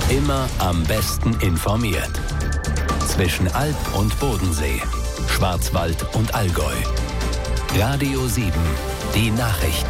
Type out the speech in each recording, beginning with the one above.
Immer am besten informiert. Zwischen Alp und Bodensee, Schwarzwald und Allgäu. Radio 7, die Nachrichten.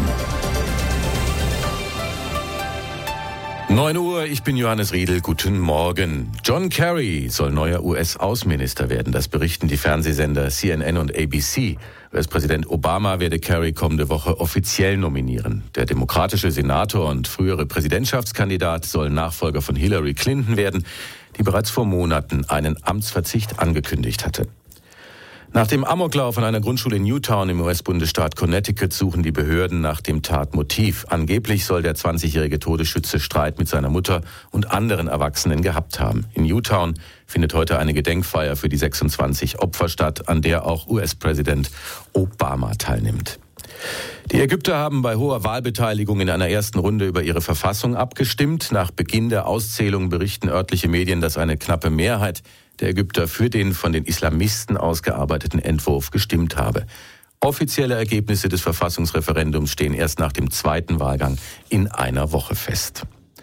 9 Uhr, ich bin Johannes Riedel, guten Morgen. John Kerry soll neuer US-Außenminister werden, das berichten die Fernsehsender CNN und ABC. US-Präsident Obama werde Kerry kommende Woche offiziell nominieren. Der demokratische Senator und frühere Präsidentschaftskandidat soll Nachfolger von Hillary Clinton werden, die bereits vor Monaten einen Amtsverzicht angekündigt hatte. Nach dem Amoklauf an einer Grundschule in Newtown im US-Bundesstaat Connecticut suchen die Behörden nach dem Tatmotiv. Angeblich soll der 20-jährige Todesschütze Streit mit seiner Mutter und anderen Erwachsenen gehabt haben. In Newtown findet heute eine Gedenkfeier für die 26 Opfer statt, an der auch US-Präsident Obama teilnimmt. Die Ägypter haben bei hoher Wahlbeteiligung in einer ersten Runde über ihre Verfassung abgestimmt. Nach Beginn der Auszählung berichten örtliche Medien, dass eine knappe Mehrheit der Ägypter für den von den Islamisten ausgearbeiteten Entwurf gestimmt habe. Offizielle Ergebnisse des Verfassungsreferendums stehen erst nach dem zweiten Wahlgang in einer Woche fest.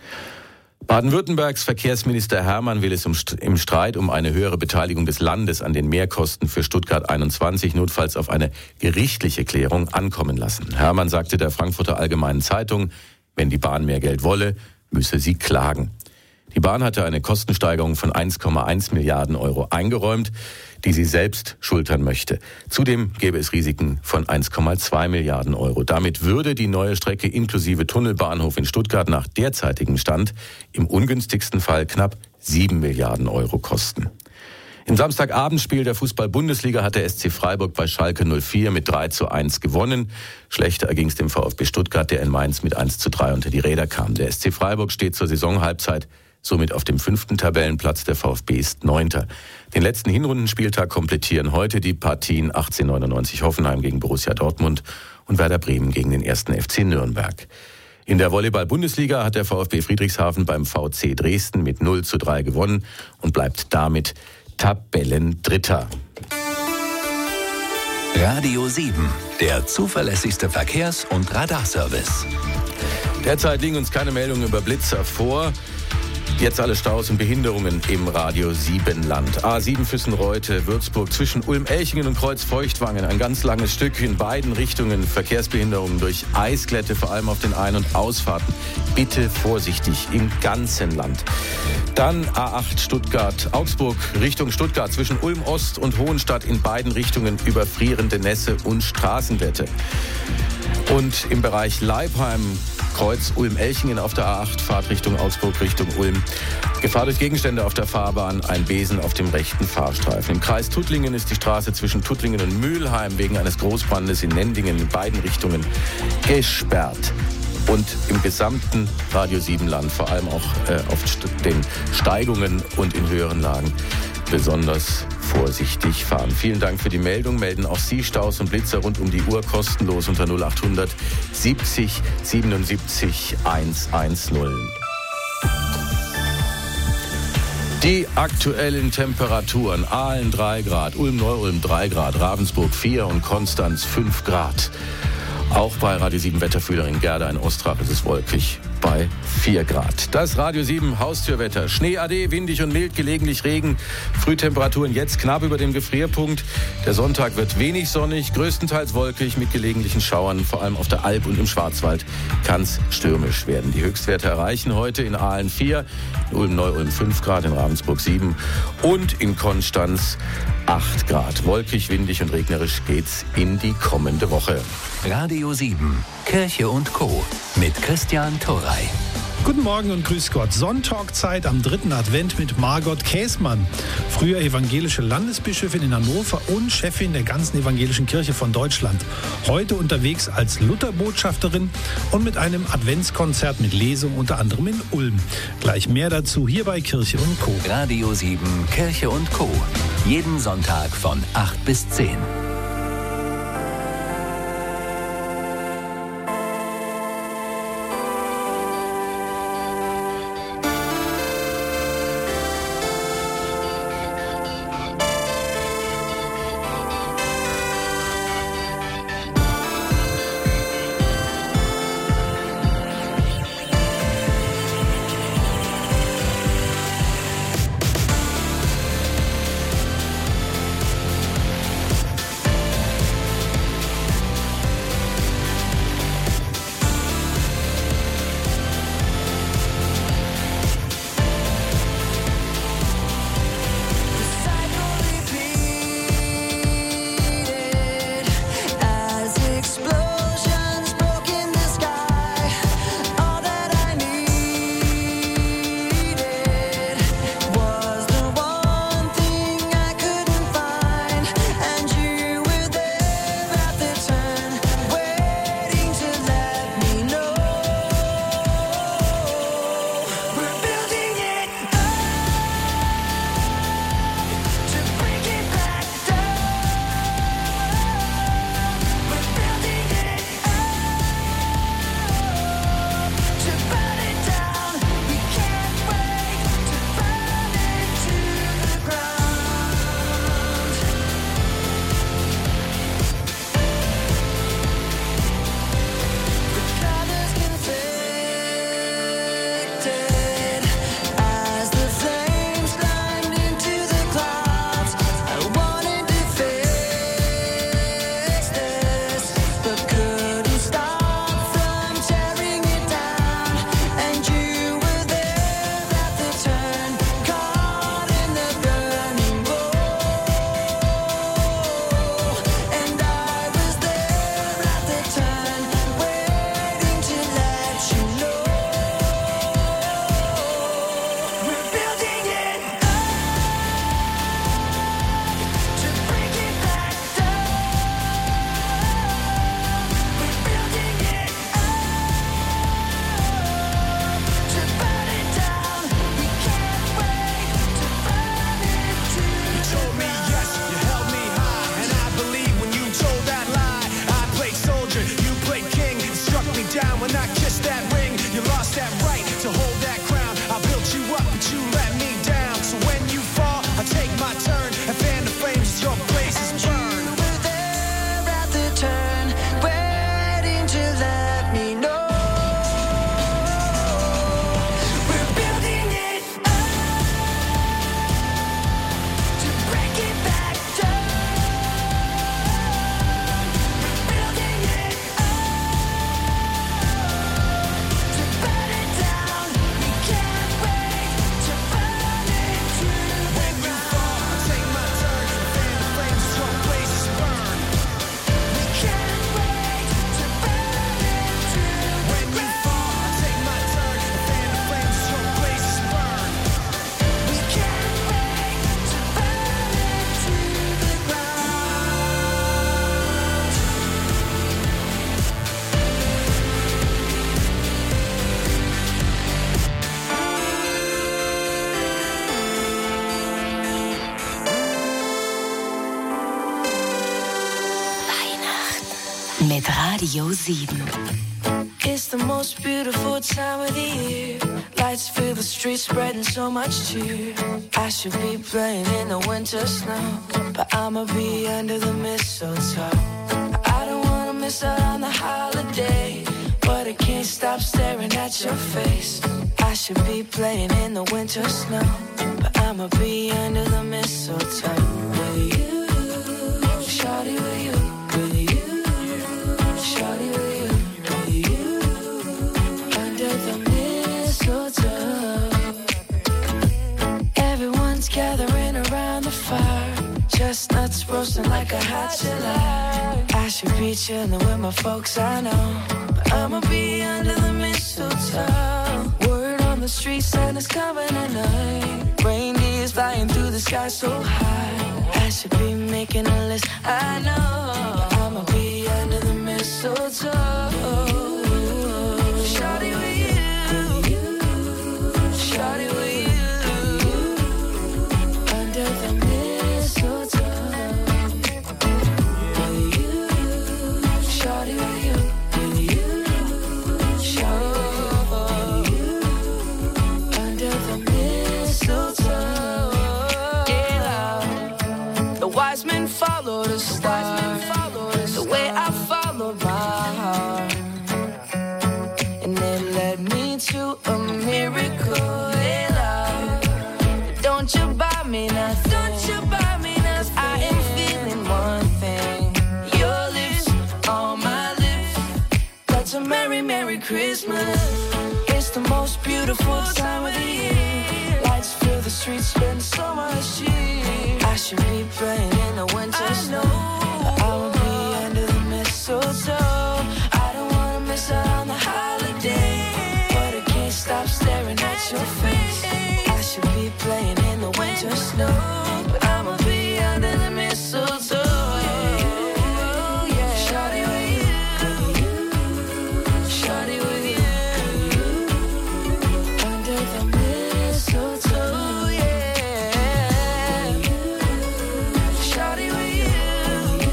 Baden-Württembergs Verkehrsminister Hermann will es im Streit um eine höhere Beteiligung des Landes an den Mehrkosten für Stuttgart 21 notfalls auf eine gerichtliche Klärung ankommen lassen. Hermann sagte der Frankfurter Allgemeinen Zeitung, wenn die Bahn mehr Geld wolle, müsse sie klagen. Die Bahn hatte eine Kostensteigerung von 1,1 Milliarden Euro eingeräumt, die sie selbst schultern möchte. Zudem gäbe es Risiken von 1,2 Milliarden Euro. Damit würde die neue Strecke inklusive Tunnelbahnhof in Stuttgart nach derzeitigem Stand im ungünstigsten Fall knapp 7 Milliarden Euro kosten. Im Samstagabendspiel der Fußball-Bundesliga hat der SC Freiburg bei Schalke 04 mit 3:1 gewonnen. Schlechter erging es dem VfB Stuttgart, der in Mainz mit 1:3 unter die Räder kam. Der SC Freiburg steht zur Saisonhalbzeit somit auf dem 5. Tabellenplatz, der VfB ist 9. Den letzten Hinrundenspieltag komplettieren heute die Partien 1899 Hoffenheim gegen Borussia Dortmund und Werder Bremen gegen den 1. FC Nürnberg. In der Volleyball-Bundesliga hat der VfB Friedrichshafen beim VC Dresden mit 0:3 gewonnen und bleibt damit Tabellendritter. Radio 7, der zuverlässigste Verkehrs- und Radarservice. Derzeit liegen uns keine Meldungen über Blitzer vor. Jetzt alle Staus und Behinderungen im Radio 7 Land. A7 Füssen-Reute, Würzburg zwischen Ulm-Elchingen und Kreuz-Feuchtwangen. Ein ganz langes Stück in beiden Richtungen. Verkehrsbehinderungen durch Eisglätte, vor allem auf den Ein- und Ausfahrten. Bitte vorsichtig im ganzen Land. Dann A8 Stuttgart-Augsburg Richtung Stuttgart zwischen Ulm-Ost und Hohenstadt in beiden Richtungen überfrierende Nässe und Straßenwette. Und im Bereich Leibheim, Kreuz Ulm-Elchingen auf der A8, Fahrt Richtung Augsburg, Richtung Ulm. Gefahr durch Gegenstände auf der Fahrbahn, ein Besen auf dem rechten Fahrstreifen. Im Kreis Tuttlingen ist die Straße zwischen Tuttlingen und Mülheim wegen eines Großbrandes in Nendingen in beiden Richtungen gesperrt. Und im gesamten Radio 7 Land, vor allem auch auf den Steigungen und in höheren Lagen, besonders vorsichtig fahren. Vielen Dank für die Meldung. Melden auch Sie Staus und Blitzer rund um die Uhr kostenlos unter 0800 70 77 110. Die aktuellen Temperaturen: Aalen 3 Grad, Ulm-Neu-Ulm 3 Grad, Ravensburg 4 und Konstanz 5 Grad. Auch bei Radio 7 Wetterfühlerin Gerda in Ostrach ist es wolkig bei 4 Grad. Das Radio 7 Haustürwetter. Schnee ade, windig und mild, gelegentlich Regen. Frühtemperaturen jetzt knapp über dem Gefrierpunkt. Der Sonntag wird wenig sonnig, größtenteils wolkig mit gelegentlichen Schauern. Vor allem auf der Alp und im Schwarzwald kann es stürmisch werden. Die Höchstwerte erreichen heute in Aalen 4, in Ulm-Neu-Ulm 5 Grad, in Ravensburg 7 und in Konstanz 8 Grad. Wolkig, windig und regnerisch geht's in die kommende Woche. Radio 7, Kirche und Co. mit Christian Torrey. Guten Morgen und grüß Gott. Sonntalkzeit am 3. Advent mit Margot Käßmann, früher evangelische Landesbischöfin in Hannover und Chefin der ganzen evangelischen Kirche von Deutschland. Heute unterwegs als Lutherbotschafterin und mit einem Adventskonzert mit Lesung unter anderem in Ulm. Gleich mehr dazu hier bei Kirche und Co. Radio 7, Kirche und Co. Jeden Sonntag von 8 bis 10. Radio 7. It's the most beautiful time of the year. Lights fill the streets, spreading so much cheer. I should be playing in the winter snow, but I'ma be under the mistletoe. I don't wanna miss out on the holiday, but I can't stop staring at your face. I should be playing in the winter snow, but I'ma be under the mistletoe. With you, shawty, with you, with you, shawty, with you. Everyone's gathering around the fire, chestnuts roasting like a hot July. I should be chilling with my folks, I know, but I'ma be under the mistletoe. Word on the street, Santa's coming tonight. Reindeer's flying through the sky so high. I should be making a list, I know, but I'ma be under the mistletoe. Shawty with you, shawty with you, under the mistletoe. With you, shawty with you, shawty with you, under the mistletoe. Yeah, the wise men followed the star, the way I followed my heart. To a miracle, hey love. Don't you buy me nothing, don't you buy me nothing. I am feeling one thing, your lips on my lips. That's a merry, merry Christmas. It's the most beautiful time of the year. Lights fill the streets, spend so much cheer. I should be playing in the winter snow, but I will be under the mistletoe. I don't wanna miss out on the holiday, stop staring at your face. I should be playing in the winter snow, but I'ma be under the mistletoe. Shawty with you, shawty with you, under the mistletoe, yeah. Shawty with you,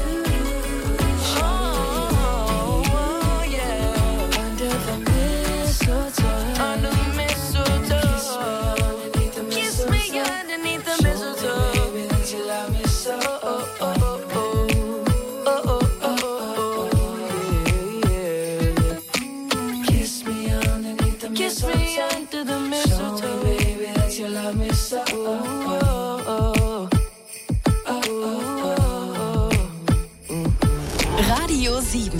oh yeah, under the mistletoe. Radio 7.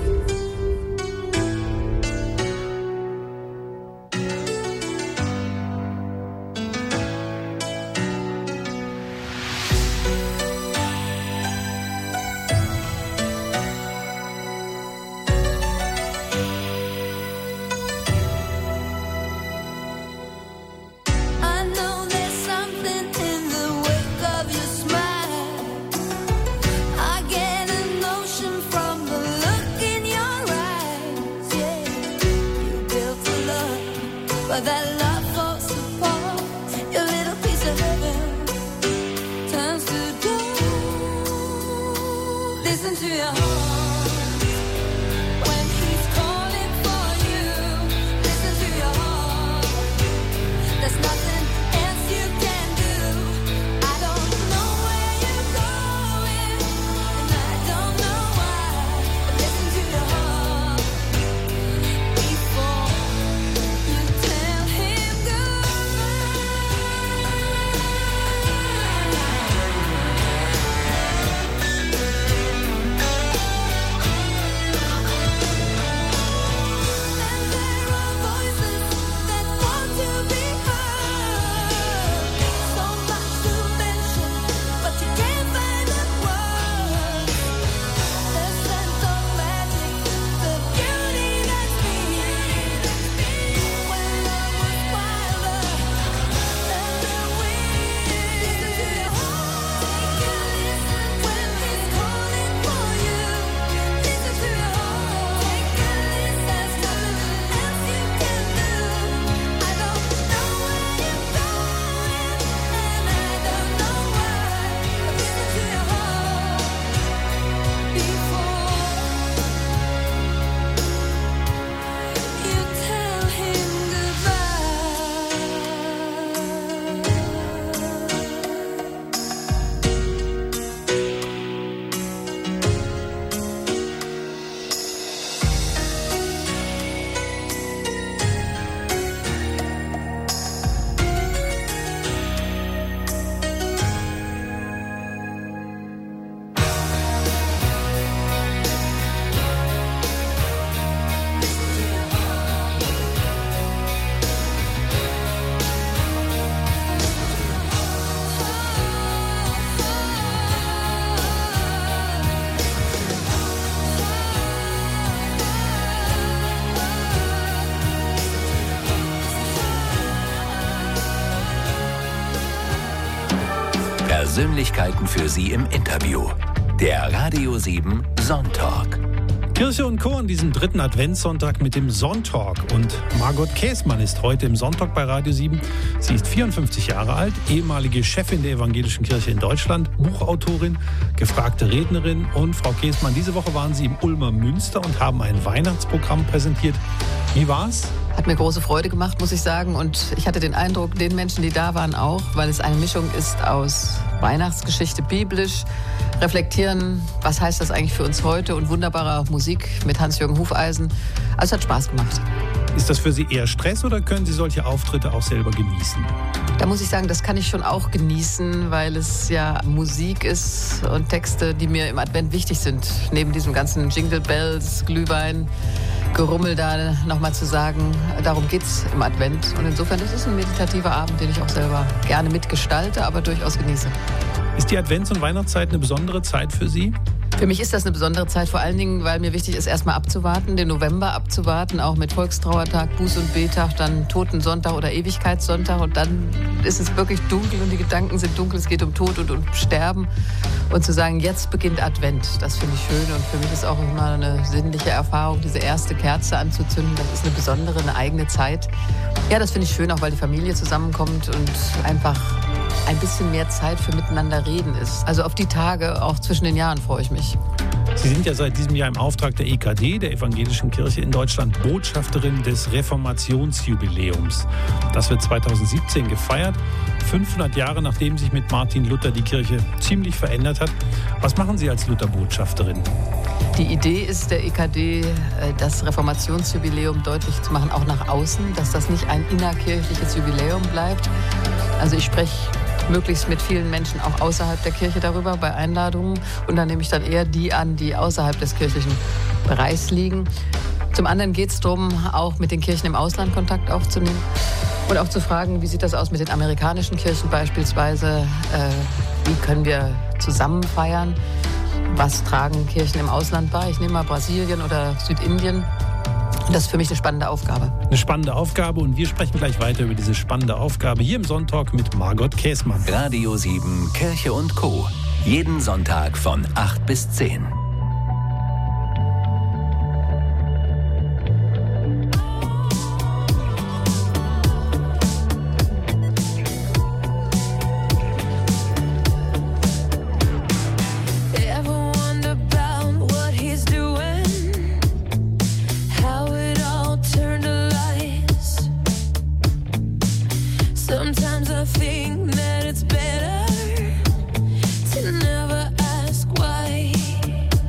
But that love falls apart. Your little piece of heaven turns to gold. Listen to your heart when he's calling for you. Listen to your heart. There's nothing else you can do. I don't know where you're going, and I don't know why. But listen to your heart before you tell him. Persönlichkeiten für Sie im Interview. Der Radio 7 Sonntag. Kirche und Co. an diesem 3. Adventssonntag mit dem Sonntag. Und Margot Käßmann ist heute im Sonntag bei Radio 7. Sie ist 54 Jahre alt, ehemalige Chefin der Evangelischen Kirche in Deutschland, Buchautorin, gefragte Rednerin. Und Frau Käßmann, diese Woche waren Sie im Ulmer Münster und haben ein Weihnachtsprogramm präsentiert. Wie war's? Hat mir große Freude gemacht, muss ich sagen. Und ich hatte den Eindruck, den Menschen, die da waren, auch, weil es eine Mischung ist aus Weihnachtsgeschichte, biblisch, reflektieren, was heißt das eigentlich für uns heute, und wunderbarer Musik mit Hans-Jürgen Hufeisen. Also es hat Spaß gemacht. Ist das für Sie eher Stress oder können Sie solche Auftritte auch selber genießen? Da muss ich sagen, das kann ich schon auch genießen, weil es ja Musik ist und Texte, die mir im Advent wichtig sind. Neben diesem ganzen Jingle Bells, Glühwein, Gerummel da nochmal zu sagen, darum geht's im Advent. Und insofern ist es ein meditativer Abend, den ich auch selber gerne mitgestalte, aber durchaus genieße. Ist die Advents- und Weihnachtszeit eine besondere Zeit für Sie? Für mich ist das eine besondere Zeit, vor allen Dingen, weil mir wichtig ist, erstmal abzuwarten, den November abzuwarten, auch mit Volkstrauertag, Buß- und Betag, dann Totensonntag oder Ewigkeitssonntag. Und dann ist es wirklich dunkel und die Gedanken sind dunkel, es geht um Tod und um Sterben. Und zu sagen, jetzt beginnt Advent, das finde ich schön. Und für mich ist auch immer eine sinnliche Erfahrung, diese erste Kerze anzuzünden. Das ist eine besondere, eine eigene Zeit. Ja, das finde ich schön, auch weil die Familie zusammenkommt und einfach ein bisschen mehr Zeit für miteinander reden ist. Also auf die Tage, auch zwischen den Jahren, freue ich mich. Sie sind ja seit diesem Jahr im Auftrag der EKD, der Evangelischen Kirche in Deutschland, Botschafterin des Reformationsjubiläums. Das wird 2017 gefeiert, 500 Jahre nachdem sich mit Martin Luther die Kirche ziemlich verändert hat. Was machen Sie als Luther-Botschafterin? Die Idee ist der EKD, das Reformationsjubiläum deutlich zu machen, auch nach außen, dass das nicht ein innerkirchliches Jubiläum bleibt. Also ich spreche möglichst mit vielen Menschen auch außerhalb der Kirche darüber, bei Einladungen. Und dann nehme ich dann eher die an, die außerhalb des kirchlichen Bereichs liegen. Zum anderen geht es darum, auch mit den Kirchen im Ausland Kontakt aufzunehmen und auch zu fragen, wie sieht das aus mit den amerikanischen Kirchen beispielsweise? Wie können wir zusammen feiern? Was tragen Kirchen im Ausland bei? Ich nehme mal Brasilien oder Südindien. Das ist für mich eine spannende Aufgabe. Eine spannende Aufgabe, und wir sprechen gleich weiter über diese spannende Aufgabe hier im Sonntag mit Margot Käßmann. Radio 7 Kirche und Co. Jeden Sonntag von 8 bis 10. Sometimes I think that it's better to never ask why.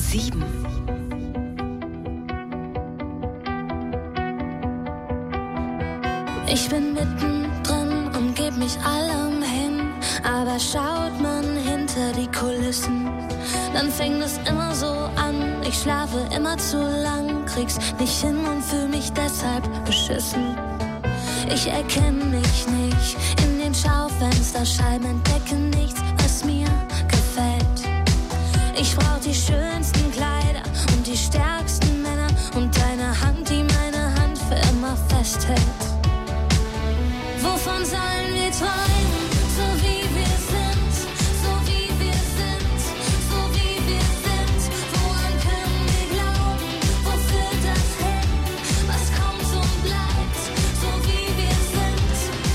7. Ich bin mittendrin und geb mich allem hin, aber schaut man hinter die Kulissen, dann fängt es immer so an. Ich schlafe immer zu lang, krieg's nicht hin und fühl mich deshalb beschissen. Ich erkenne mich nicht in den Schaufensterscheiben, entdecke nichts, was mir gefällt. Ich brauch die schönsten Kleider und die stärksten Männer und deine Hand, die meine Hand für immer festhält. Wovon sollen wir träumen, so wie wir sind, so wie wir sind, so wie wir sind? Woran können wir glauben, wo führt das hin? Was kommt und bleibt, so wie wir sind?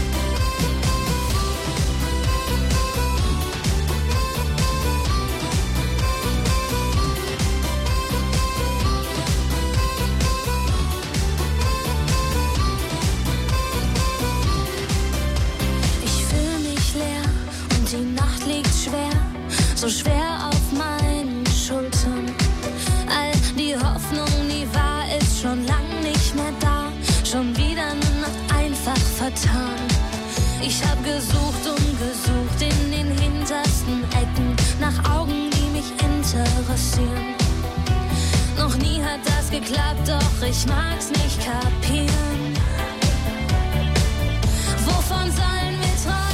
Die Nacht liegt schwer, so schwer auf meinen Schultern. All die Hoffnung, die war, ist schon lang nicht mehr da. Schon wieder eine Nacht einfach vertan. Ich hab gesucht und gesucht in den hintersten Ecken nach Augen, die mich interessieren. Noch nie hat das geklappt, doch ich mag's nicht kapieren. Wovon sollen wir träumen?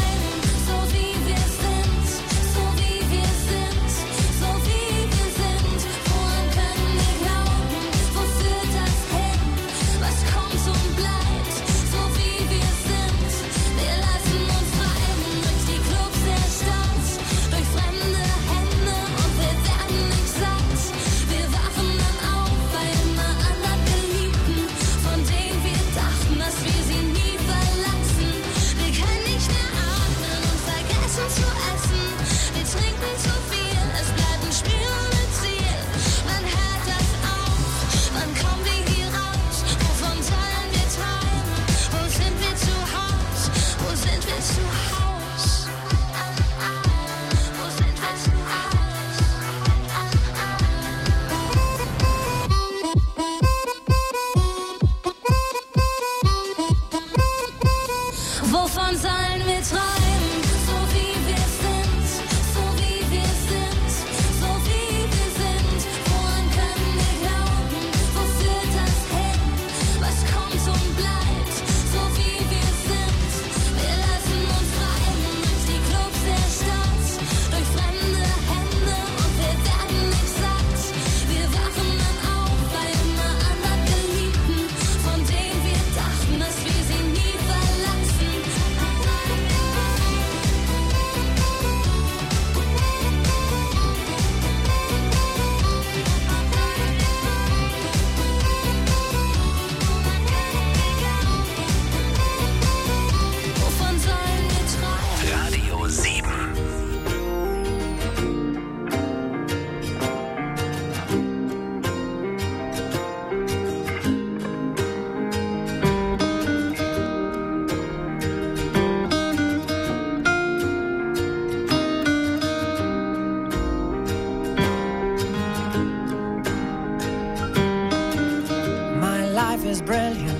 Wovon sollen wir träumen, so wie wir sind, so wie wir sind, so wie wir sind? Woran können wir glauben, wo führt das hin? Was kommt und bleibt, so wie wir sind? Wir lassen uns treiben durch die Clubs der Stadt, durch fremde Hände und wir werden nicht satt. Wir wachen dann auf bei immer anderen Geliebten, von denen wir dachten, dass wir sie nie verlassen. Wovon sollen wir träumen? Radio 7. My life is brilliant.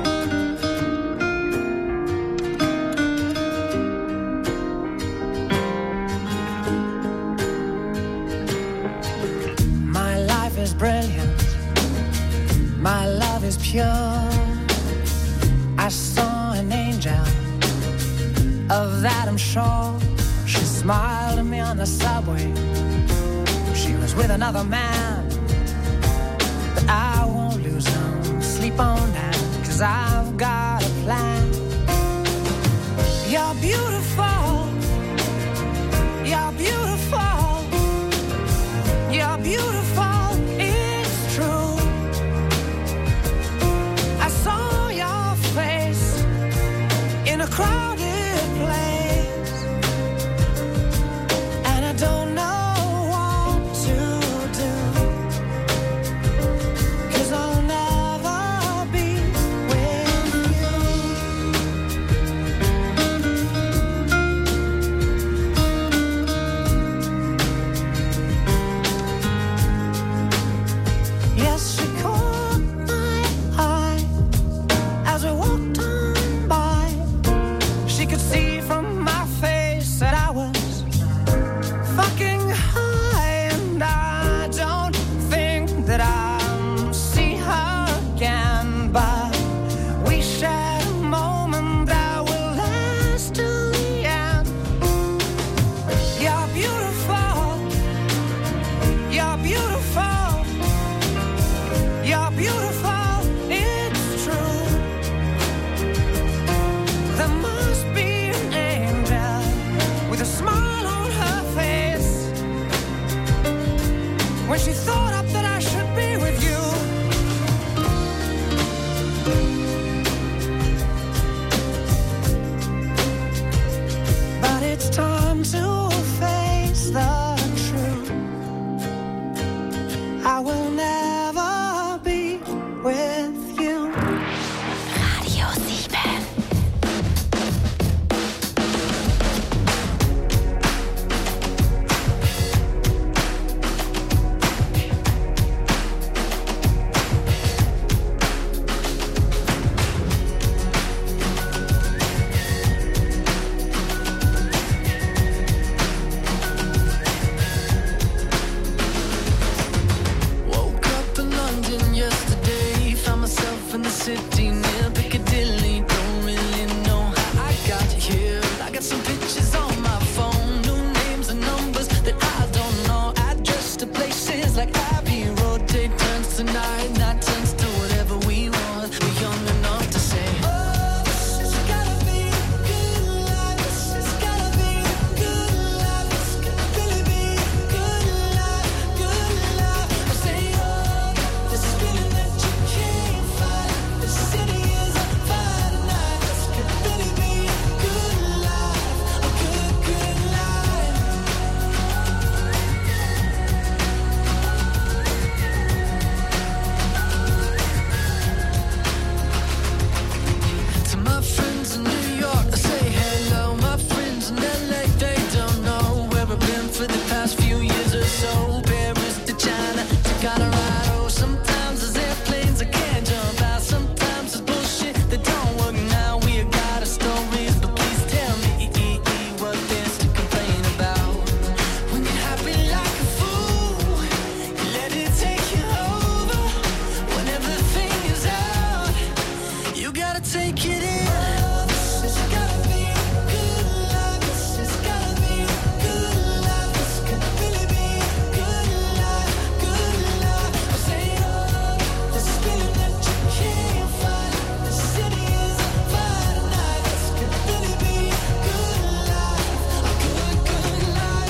My life is brilliant. My love is pure. I saw an angel, of that I'm sure. She smiled at me on the subway. She was with another man, but I won't lose no sleep on that, 'cause I've got a plan. You're beautiful. You're beautiful. You're beautiful. It's true. I saw your face in a crowded place, and I don't know what to do, 'cause I'll never be with you. time to face the truth. I will never be with you. Radio 7. City near Piccadilly, don't really know how I got here. I got some pictures on my phone, new names and numbers that I don't know. Address to places like Abbey Road, day turns to night, night turns to whatever we want. We're young enough to say, oh, this has gotta be a good life. This has gotta be a good life. This could really be a good life, good life. I say, oh, this feeling that you can't fight. The city is on fire tonight. This could really be a good life, a good, good life. To my friends in New York, I say hello. My friends in LA, they don't know where I've been for the past few years or so. Paris to China to Colorado. Sometimes there's airplanes I can't jump out. Sometimes it's bullshit that don't work now. We got our stories, but please tell me what there's to complain about. When you're happy like a fool, you let it take you over. When everything is out, you gotta take it in. This has gotta be a good life. This has gotta be a good life. This could really be a good life, good life. I say, oh, this feeling that you can't fight. The city is on fire tonight. This could really be a good life, a good, good life.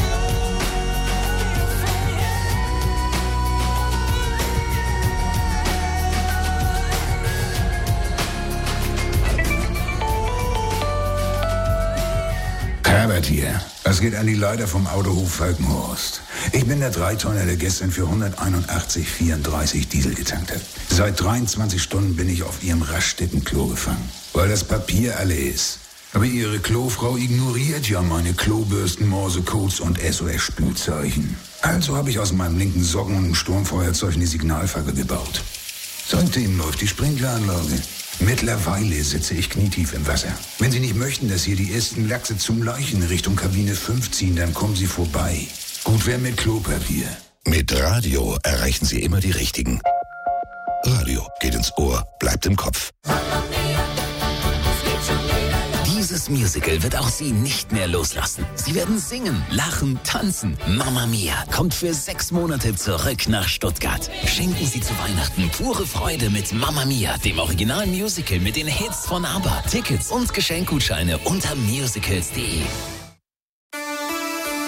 Herbert hier. Was geht an die Leute vom Autohof Falkenhorst? Ich bin der Dreitonner, der gestern für 181,34 Diesel getankt hat. Seit 23 Stunden bin ich auf ihrem Raststätten-Klo gefangen, weil das Papier alle ist. Aber ihre Klofrau ignoriert ja meine Klobürsten, Morsecodes und SOS-Spülzeichen. Also habe ich aus meinem linken Socken und einem Sturmfeuerzeug eine Signalfackel gebaut. Seitdem läuft die Sprinkleranlage. Mittlerweile sitze ich knietief im Wasser. Wenn Sie nicht möchten, dass hier die ersten Lachse zum Leichen Richtung Kabine 5 ziehen, dann kommen Sie vorbei. Gut wäre mit Klopapier. Mit Radio erreichen Sie immer die Richtigen. Radio geht ins Ohr, bleibt im Kopf. Dieses Musical wird auch Sie nicht mehr loslassen. Sie werden singen, lachen, tanzen. Mamma Mia kommt für 6 Monate zurück nach Stuttgart. Schenken Sie zu Weihnachten pure Freude mit Mamma Mia, dem Original-Musical mit den Hits von ABBA. Tickets und Geschenkgutscheine unter musicals.de.